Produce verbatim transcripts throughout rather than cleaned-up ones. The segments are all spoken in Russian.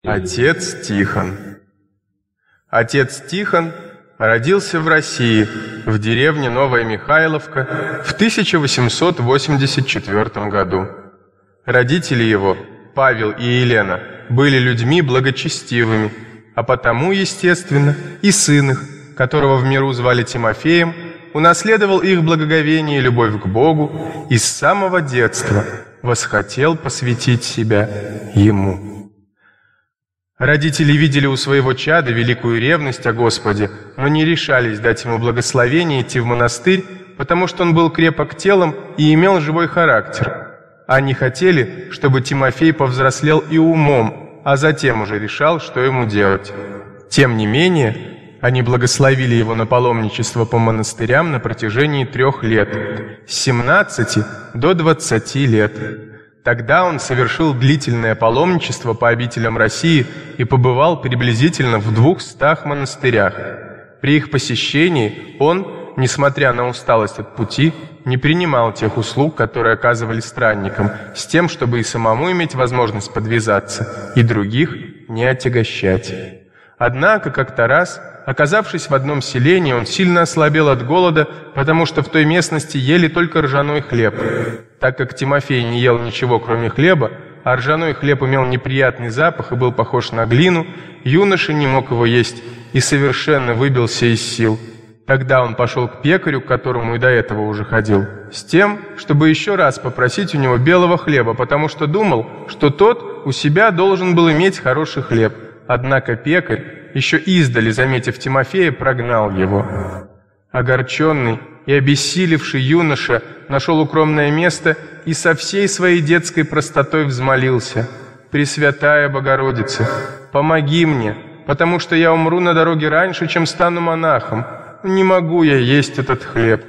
Отец Тихон. Отец Тихон родился в России, в деревне Новая Михайловка в тысяча восемьсот восемьдесят четвёртом году. Родители его, Павел и Елена, были людьми благочестивыми, а потому, естественно, и сын их, которого в миру звали Тимофеем, унаследовал их благоговение и любовь к Богу и с самого детства восхотел посвятить себя Ему. Родители видели у своего чада великую ревность о Господе, но не решались дать ему благословение идти в монастырь, потому что он был крепок телом и имел живой характер. Они хотели, чтобы Тимофей повзрослел и умом, а затем уже решал, что ему делать. Тем не менее, они благословили его на паломничество по монастырям на протяжении трех лет, с семнадцати до двадцати лет. Тогда он совершил длительное паломничество по обителям России и побывал приблизительно в двухстах монастырях. При их посещении он, несмотря на усталость от пути, не принимал тех услуг, которые оказывали странникам, с тем, чтобы и самому иметь возможность подвязаться, и других не отягощать. Однако, как-то раз, оказавшись в одном селении, он сильно ослабел от голода, потому что в той местности ели только ржаной хлеб. Так как Тимофей не ел ничего, кроме хлеба, а ржаной хлеб имел неприятный запах и был похож на глину, юноша не мог его есть и совершенно выбился из сил. Тогда он пошел к пекарю, к которому и до этого уже ходил, с тем, чтобы еще раз попросить у него белого хлеба, потому что думал, что тот у себя должен был иметь хороший хлеб. Однако пекарь, еще издали заметив Тимофея, прогнал его. Огорченный и обессилевший юноша нашел укромное место и со всей своей детской простотой взмолился: «Пресвятая Богородица, помоги мне, потому что я умру на дороге раньше, чем стану монахом. Не могу я есть этот хлеб».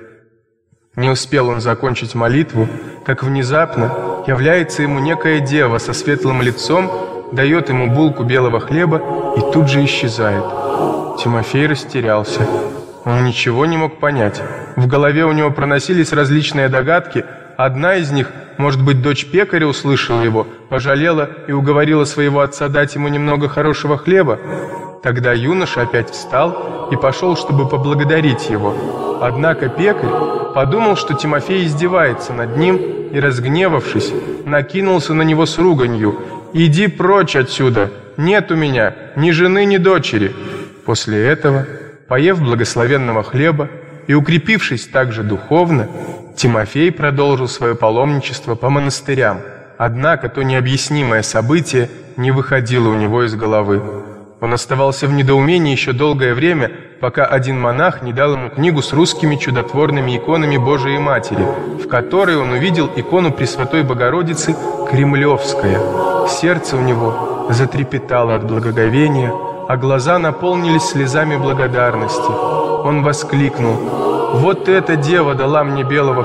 Не успел он закончить молитву, как внезапно является ему некая дева со светлым лицом, дает ему булку белого хлеба и тут же исчезает. Тимофей растерялся. Он ничего не мог понять. В голове у него проносились различные догадки. Одна из них, может быть, дочь пекаря услышала его, пожалела и уговорила своего отца дать ему немного хорошего хлеба. Тогда юноша опять встал и пошел, чтобы поблагодарить его. Однако пекарь подумал, что Тимофей издевается над ним, и, разгневавшись, накинулся на него с руганью: «Иди прочь отсюда! Нет у меня ни жены, ни дочери!» После этого, поев благословенного хлеба и укрепившись также духовно, Тимофей продолжил свое паломничество по монастырям. Однако то необъяснимое событие не выходило у него из головы. Он оставался в недоумении еще долгое время, пока один монах не дал ему книгу с русскими чудотворными иконами Божией Матери, в которой он увидел икону Пресвятой Богородицы Кремлевская. Сердце у него затрепетало от благоговения, а глаза наполнились слезами благодарности. Он воскликнул: «Вот эта дева дала мне белого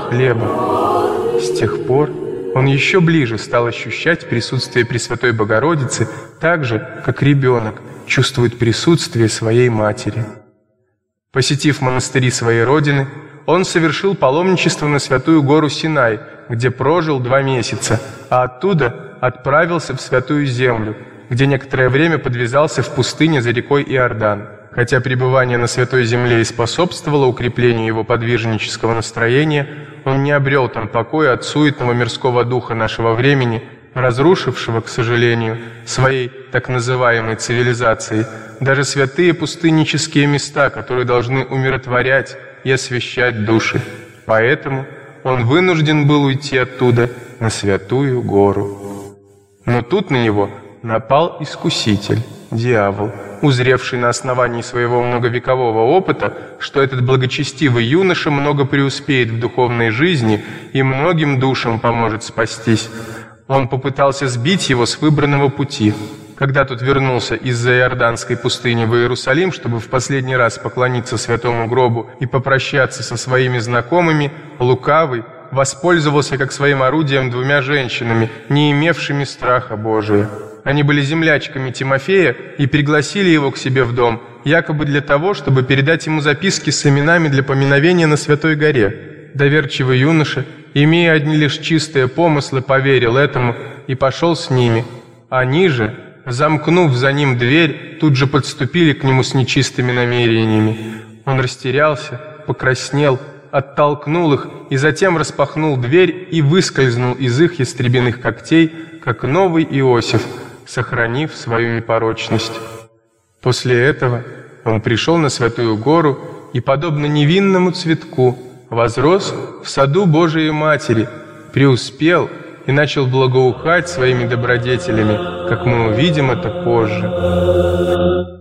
хлеба!» С тех пор он еще ближе стал ощущать присутствие Пресвятой Богородицы, так же, как ребенок чувствует присутствие своей матери. Посетив монастыри своей родины, он совершил паломничество на Святую гору Синай, где прожил два месяца, а оттуда отправился в Святую Землю, где некоторое время подвязался в пустыне за рекой Иордан. Хотя пребывание на Святой Земле и способствовало укреплению его подвижнического настроения, он не обрел там покоя от суетного мирского духа нашего времени, разрушившего, к сожалению, своей так называемой цивилизацией даже святые пустыннические места, которые должны умиротворять и освящать души. Поэтому он вынужден был уйти оттуда на Святую гору. Но тут на него напал искуситель, дьявол, узревший на основании своего многовекового опыта, что этот благочестивый юноша много преуспеет в духовной жизни и многим душам поможет спастись. Он попытался сбить его с выбранного пути. Когда тот вернулся из-за Иорданской пустыни в Иерусалим, чтобы в последний раз поклониться святому гробу и попрощаться со своими знакомыми, лукавый воспользовался как своим орудием двумя женщинами, не имевшими страха Божия. Они были землячками Тимофея и пригласили его к себе в дом, якобы для того, чтобы передать ему записки с именами для поминовения на Святой горе. Доверчивый юноша, имея одни лишь чистые помыслы, поверил этому и пошел с ними. Они же, замкнув за ним дверь, тут же подступили к нему с нечистыми намерениями. Он растерялся, покраснел, оттолкнул их и затем распахнул дверь и выскользнул из их ястребиных когтей, как новый Иосиф, сохранив свою непорочность. После этого он пришел на Святую Гору и, подобно невинному цветку, возрос в саду Божией Матери, преуспел и начал благоухать своими добродетелями, как мы увидим это позже.